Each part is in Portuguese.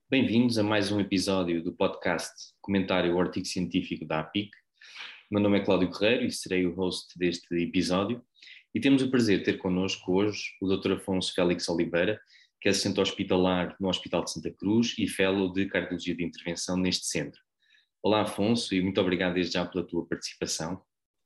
Bem-vindos a mais um episódio do podcast Comentário ao Artigo Científico da APIC. Meu nome é Cláudio Correia e serei o host deste episódio. E temos o prazer de ter connosco hoje o Dr. Afonso Félix Oliveira, que é assistente hospitalar no Hospital de Santa Cruz e fellow de Cardiologia de Intervenção neste centro. Olá, Afonso, e muito obrigado desde já pela tua participação.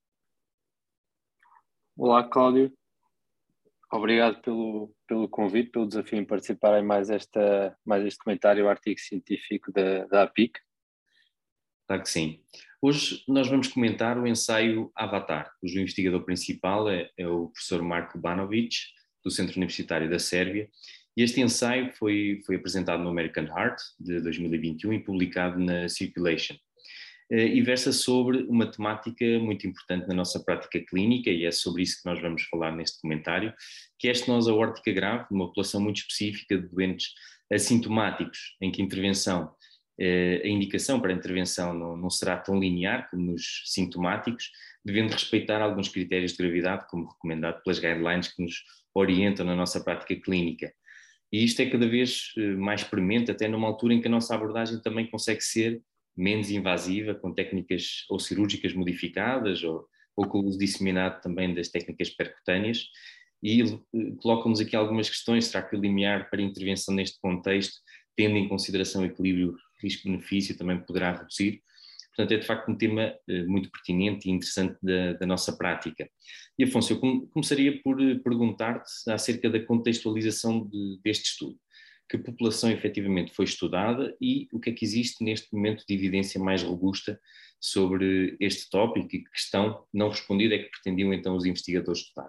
Olá, Cláudio. Obrigado pelo convite, pelo desafio em participar em mais este comentário, artigo científico da APIC. Claro que sim. Hoje nós vamos comentar o ensaio Avatar, cujo investigador principal é o professor Marko Banovic, do Centro Universitário da Sérvia, e este ensaio foi apresentado no American Heart de 2021 e publicado na Circulation. E versa sobre uma temática muito importante na nossa prática clínica, e é sobre isso que nós vamos falar neste comentário, que é a estenose aórtica grave, uma população muito específica de doentes assintomáticos, em que a indicação para a intervenção não será tão linear como nos sintomáticos, devendo respeitar alguns critérios de gravidade, como recomendado pelas guidelines que nos orientam na nossa prática clínica. E isto é cada vez mais premente, até numa altura em que a nossa abordagem também consegue ser menos invasiva, com técnicas ou cirúrgicas modificadas ou com o uso disseminado também das técnicas percutâneas, e colocam-nos aqui algumas questões. Será que o limiar para intervenção neste contexto, tendo em consideração o equilíbrio risco-benefício, também poderá reduzir? Portanto, é de facto um tema muito pertinente e interessante da nossa prática. E Afonso, eu começaria por perguntar-te acerca da contextualização deste estudo. Que população efetivamente foi estudada e o que é que existe neste momento de evidência mais robusta sobre este tópico, e que questão não respondida é que pretendiam então os investigadores estudar?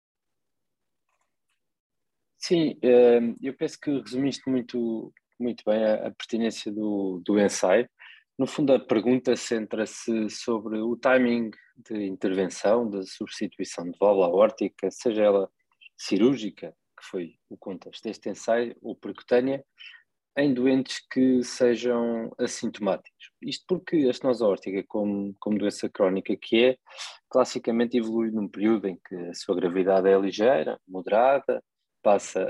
Sim, eu penso que resumiste muito bem a pertinência do ensaio. No fundo, a pergunta centra-se sobre o timing de intervenção, da substituição de válvula aórtica, seja ela cirúrgica, que foi o contexto deste ensaio, ou percutânea, em doentes que sejam assintomáticos. Isto porque a estenose aórtica, como doença crónica que é, classicamente evolui num período em que a sua gravidade é ligeira, moderada, passa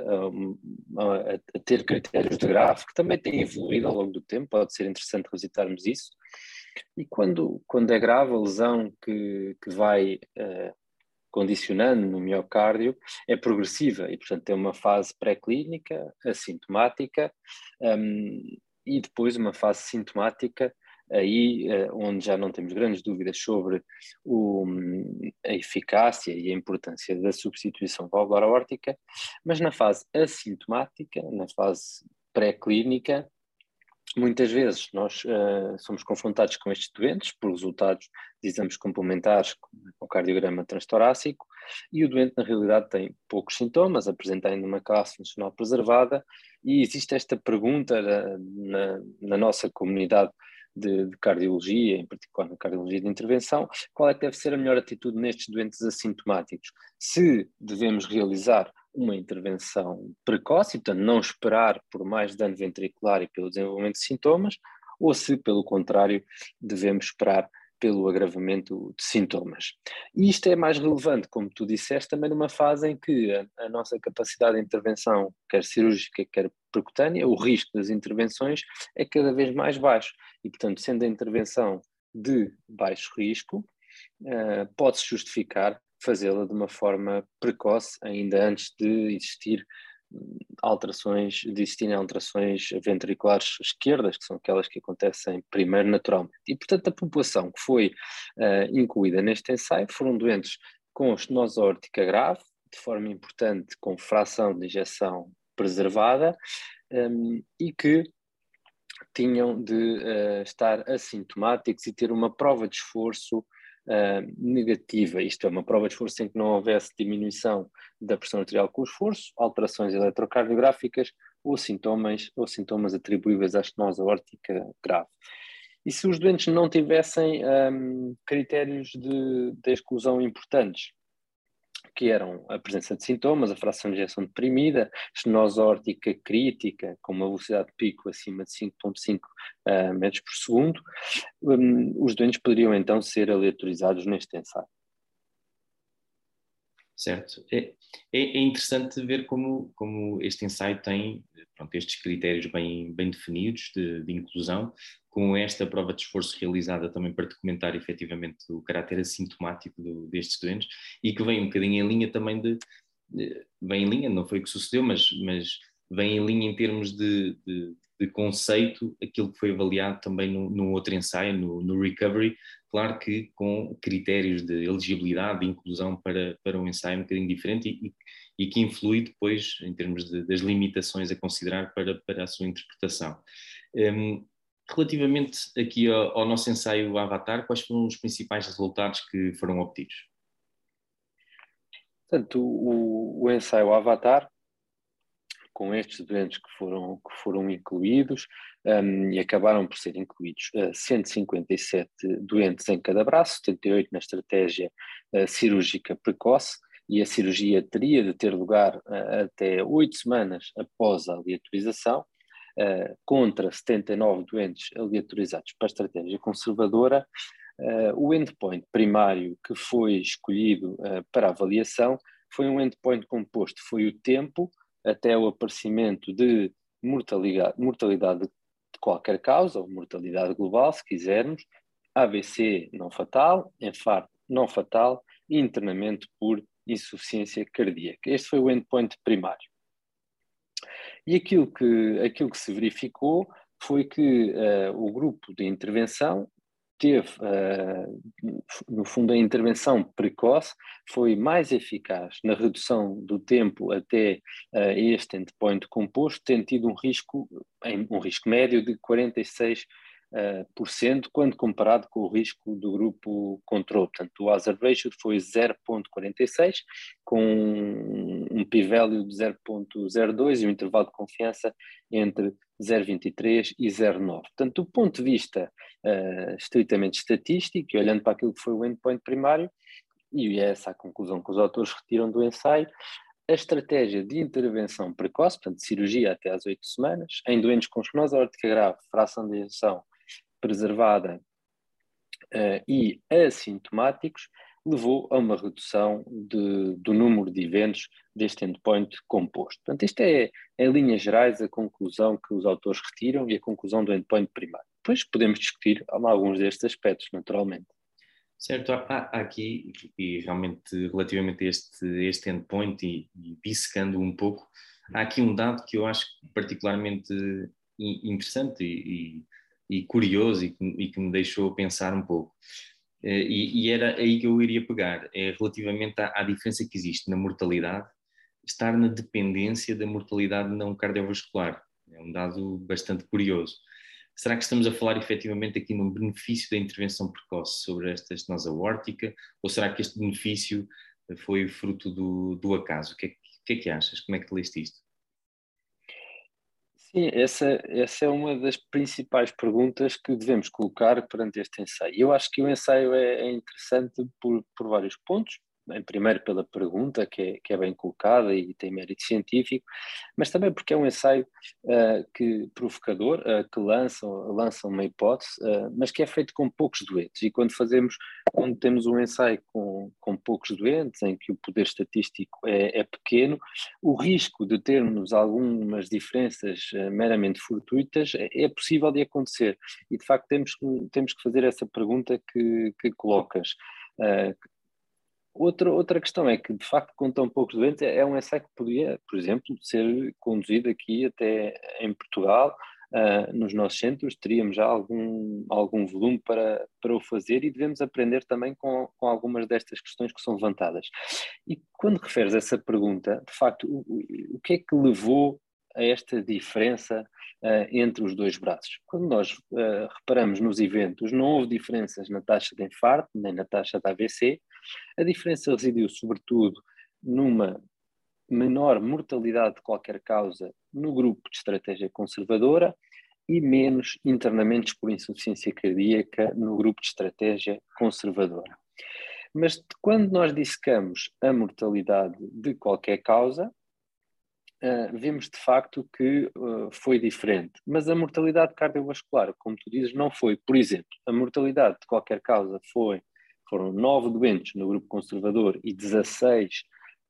a ter critérios de grave, que também têm evoluído ao longo do tempo, pode ser interessante revisitarmos isso. E quando é grave, a lesão que vai condicionando no miocárdio, é progressiva e, portanto, tem uma fase pré-clínica, assintomática, e depois uma fase sintomática, aí onde já não temos grandes dúvidas sobre a eficácia e a importância da substituição valvular aórtica, mas na fase assintomática, na fase pré-clínica, muitas vezes nós somos confrontados com estes doentes por resultados de exames complementares com cardiograma transtorácico, e o doente na realidade tem poucos sintomas, apresenta ainda uma classe funcional preservada, e existe esta pergunta na nossa comunidade de cardiologia, em particular na cardiologia de intervenção: qual é que deve ser a melhor atitude nestes doentes assintomáticos? Se devemos realizar uma intervenção precoce, portanto não esperar por mais dano ventricular e pelo desenvolvimento de sintomas, ou se, pelo contrário, devemos esperar pelo agravamento de sintomas. E isto é mais relevante, como tu disseste, também numa fase em que a nossa capacidade de intervenção, quer cirúrgica, quer percutânea, o risco das intervenções é cada vez mais baixo. E, portanto, sendo a intervenção de baixo risco, pode-se justificar fazê-la de uma forma precoce, ainda antes de existirem alterações ventriculares esquerdas, que são aquelas que acontecem primeiro naturalmente. E, portanto, a população que foi incluída neste ensaio foram doentes com estenose aórtica grave, de forma importante com fração de ejeção preservada, e que tinham de estar assintomáticos e ter uma prova de esforço negativa, isto é, uma prova de esforço em que não houvesse diminuição da pressão arterial com o esforço, alterações eletrocardiográficas ou sintomas atribuíveis à estenose aórtica grave. E se os doentes não tivessem critérios de exclusão importantes, que eram a presença de sintomas, a fração de ejeção deprimida, estenose aórtica crítica, com uma velocidade de pico acima de 5,5 metros por segundo, os doentes poderiam então ser aleatorizados neste ensaio. Certo. É interessante ver como este ensaio tem, pronto, estes critérios bem definidos de inclusão, com esta prova de esforço realizada também para documentar efetivamente o caráter assintomático destes doentes e que vem um bocadinho em linha também vem em linha, não foi o que sucedeu, mas vem em linha em termos de conceito, aquilo que foi avaliado também no outro ensaio, no Recovery, claro que com critérios de elegibilidade, de inclusão para um ensaio um bocadinho diferente e que influi depois em termos das limitações a considerar para a sua interpretação. Relativamente aqui ao nosso ensaio Avatar, quais foram os principais resultados que foram obtidos? Portanto, o ensaio Avatar, com estes doentes que foram incluídos, e acabaram por ser incluídos 157 doentes em cada braço, 78 na estratégia cirúrgica precoce, e a cirurgia teria de ter lugar até 8 semanas após a aleatorização, contra 79 doentes aleatorizados para a estratégia conservadora. O endpoint primário que foi escolhido para avaliação foi um endpoint composto, foi o tempo até o aparecimento de mortalidade de qualquer causa, ou mortalidade global, se quisermos, AVC não fatal, infarto não fatal e internamento por insuficiência cardíaca. Este foi o endpoint primário. E aquilo que se verificou foi que o grupo de intervenção teve, no fundo, a intervenção precoce foi mais eficaz na redução do tempo até este endpoint composto, tendo tido um risco médio de 46%, quando comparado com o risco do grupo controle. Portanto, o hazard ratio foi 0,46, com um p-value de 0,02 e um intervalo de confiança entre 0,23 e 0,9. Portanto, do ponto de vista estritamente estatístico, e olhando para aquilo que foi o endpoint primário, e é essa a conclusão que os autores retiram do ensaio, a estratégia de intervenção precoce, portanto, cirurgia até às 8 semanas, em doentes com esclerose aórtica grave, fração de ejeção preservada e assintomáticos, levou a uma redução do número de eventos deste endpoint composto. Portanto, isto é, em linhas gerais, a conclusão que os autores retiram e a conclusão do endpoint primário. Depois podemos discutir alguns destes aspectos, naturalmente. Certo, há aqui, e realmente relativamente a este endpoint e dissecando um pouco, há aqui um dado que eu acho particularmente interessante e curioso e que me deixou pensar um pouco. E era aí que eu iria pegar, é relativamente à diferença que existe na mortalidade, estar na dependência da mortalidade não cardiovascular. É um dado bastante curioso. Será que estamos a falar efetivamente aqui num benefício da intervenção precoce sobre esta estenose aórtica, ou será que este benefício foi fruto do acaso? O que é que achas? Como é que leste isto? Sim, essa é uma das principais perguntas que devemos colocar perante este ensaio. Eu acho que o ensaio é interessante por vários pontos. Primeiro pela pergunta, que é bem colocada e tem mérito científico, mas também porque é um ensaio provocador, que lança uma hipótese, mas que é feito com poucos doentes. E quando temos um ensaio com poucos doentes, em que o poder estatístico é pequeno, o risco de termos algumas diferenças meramente fortuitas é possível de acontecer. E, de facto, temos que fazer essa pergunta que colocas. Outra questão é que, de facto, com tão poucos doentes, é um ensaio que podia, por exemplo, ser conduzido aqui até em Portugal, nos nossos centros, teríamos já algum volume para o fazer e devemos aprender também com algumas destas questões que são levantadas. E quando referes essa pergunta, de facto, o que é que levou a esta diferença entre os dois braços? Quando nós reparamos nos eventos, não houve diferenças na taxa de infarto, nem na taxa de AVC. A diferença residiu, sobretudo, numa menor mortalidade de qualquer causa no grupo de estratégia conservadora e menos internamentos por insuficiência cardíaca no grupo de estratégia conservadora. Mas quando nós dissecamos a mortalidade de qualquer causa, vemos de facto que foi diferente. Mas a mortalidade cardiovascular, como tu dizes, não foi. Por exemplo, a mortalidade de qualquer causa foram 9 doentes no grupo conservador e 16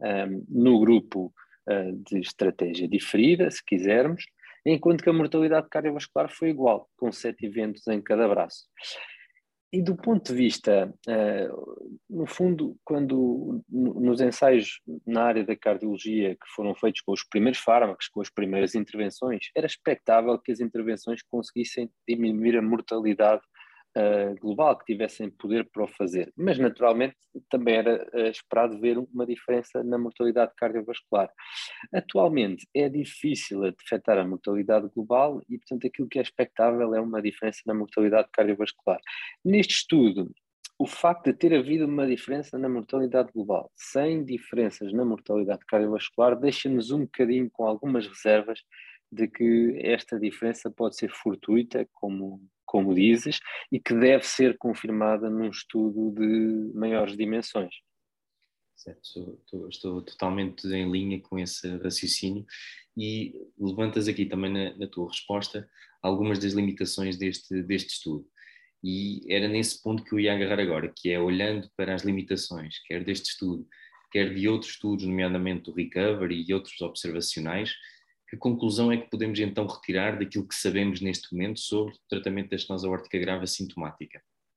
no grupo de estratégia diferida, se quisermos, enquanto que a mortalidade cardiovascular foi igual, com 7 eventos em cada braço. E do ponto de vista, no fundo, quando nos ensaios na área da cardiologia que foram feitos com os primeiros fármacos, com as primeiras intervenções, era expectável que as intervenções conseguissem diminuir a mortalidade global, que tivessem poder para o fazer. Mas, naturalmente, também era esperado ver uma diferença na mortalidade cardiovascular. Atualmente é difícil detectar a mortalidade global e, portanto, aquilo que é expectável é uma diferença na mortalidade cardiovascular. Neste estudo, o facto de ter havido uma diferença na mortalidade global, sem diferenças na mortalidade cardiovascular, deixa-nos um bocadinho com algumas reservas de que esta diferença pode ser fortuita, como dizes, e que deve ser confirmada num estudo de maiores dimensões. Certo, estou totalmente em linha com esse raciocínio e levantas aqui também na tua resposta algumas das limitações deste estudo. E era nesse ponto que eu ia agarrar agora, que é olhando para as limitações, quer deste estudo, quer de outros estudos, nomeadamente do Recovery e outros observacionais, que conclusão é que podemos então retirar daquilo que sabemos neste momento sobre o tratamento da estenose aórtica grave assintomática?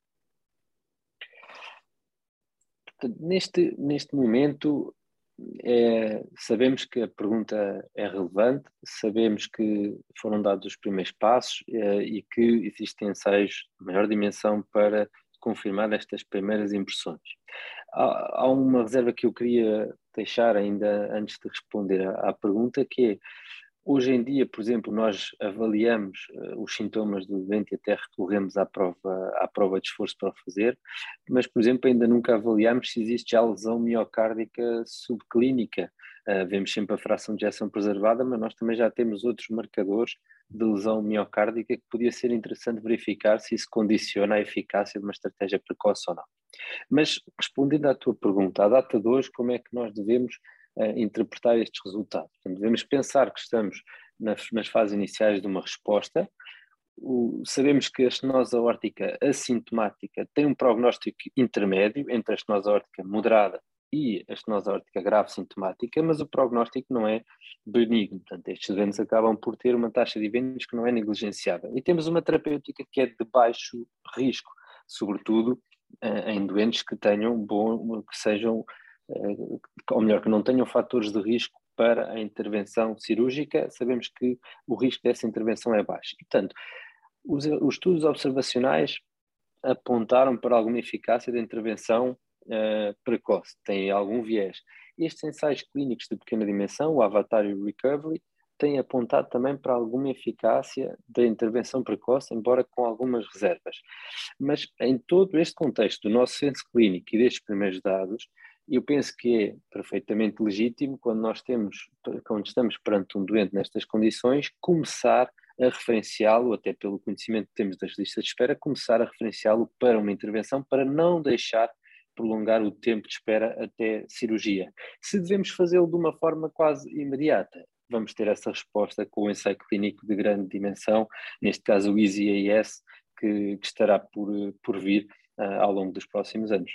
Neste momento, sabemos que a pergunta é relevante, sabemos que foram dados os primeiros passos e que existem ensaios de maior dimensão para confirmar estas primeiras impressões. Há uma reserva que eu queria deixar ainda antes de responder à pergunta, que é: hoje em dia, por exemplo, nós avaliamos os sintomas do doente e até recorremos à prova de esforço para o fazer, mas, por exemplo, ainda nunca avaliamos se existe já lesão miocárdica subclínica. Vemos sempre a fração de ejeção preservada, mas nós também já temos outros marcadores de lesão miocárdica que podia ser interessante verificar se isso condiciona a eficácia de uma estratégia precoce ou não. Mas, respondendo à tua pergunta, à data de hoje, como é que nós devemos interpretar estes resultados? Portanto, devemos pensar que estamos nas fases iniciais de uma resposta. Sabemos que a estenose aórtica assintomática tem um prognóstico intermédio entre a estenose aórtica moderada e a estenose aórtica grave sintomática, mas o prognóstico não é benigno. Portanto, estes eventos acabam por ter uma taxa de eventos que não é negligenciável. E temos uma terapêutica que é de baixo risco, sobretudo em doentes que tenham que sejam, ou melhor, que não tenham fatores de risco para a intervenção cirúrgica. Sabemos que o risco dessa intervenção é baixo. E, portanto, os estudos observacionais apontaram para alguma eficácia da intervenção precoce, tem algum viés. Estes ensaios clínicos de pequena dimensão, o Avatar e o Recovery, têm apontado também para alguma eficácia da intervenção precoce, embora com algumas reservas. Mas em todo este contexto do nosso senso clínico e destes primeiros dados, eu penso que é perfeitamente legítimo, quando estamos perante um doente nestas condições, começar a referenciá-lo, até pelo conhecimento que temos das listas de espera, começar a referenciá-lo para uma intervenção, para não deixar prolongar o tempo de espera até cirurgia. Se devemos fazê-lo de uma forma quase imediata, vamos ter essa resposta com o ensaio clínico de grande dimensão, neste caso o EASY-AS, que estará por vir ao longo dos próximos anos.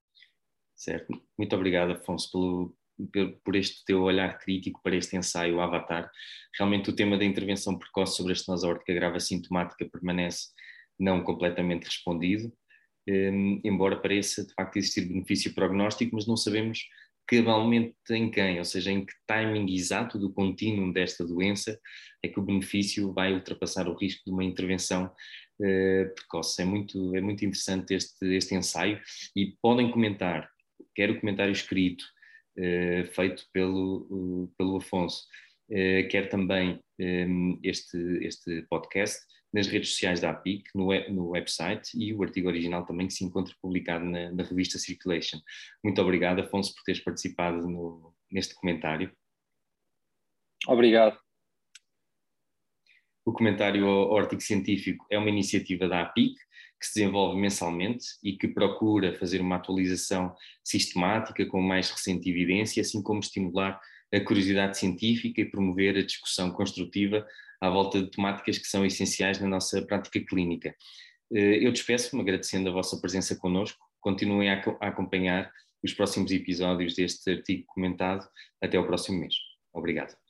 Certo. Muito obrigado, Afonso, por este teu olhar crítico para este ensaio Avatar. Realmente o tema da intervenção precoce sobre a estenose aórtica grave assintomática permanece não completamente respondido, embora pareça de facto existir benefício prognóstico, mas não sabemos cabalmente em quem, ou seja, em que timing exato do contínuo desta doença é que o benefício vai ultrapassar o risco de uma intervenção precoce. É muito interessante este ensaio e podem comentar, quer o comentário escrito feito pelo Afonso, quer também este podcast nas redes sociais da APIC, no website, e o artigo original também que se encontra publicado na revista Circulation. Muito obrigado, Afonso, por teres participado neste comentário. Obrigado. O comentário ao artigo científico é uma iniciativa da APIC, que se desenvolve mensalmente e que procura fazer uma atualização sistemática com mais recente evidência, assim como estimular a curiosidade científica e promover a discussão construtiva à volta de temáticas que são essenciais na nossa prática clínica. Eu despeço-me agradecendo a vossa presença connosco. Continuem a acompanhar os próximos episódios deste artigo comentado. Até ao próximo mês. Obrigado.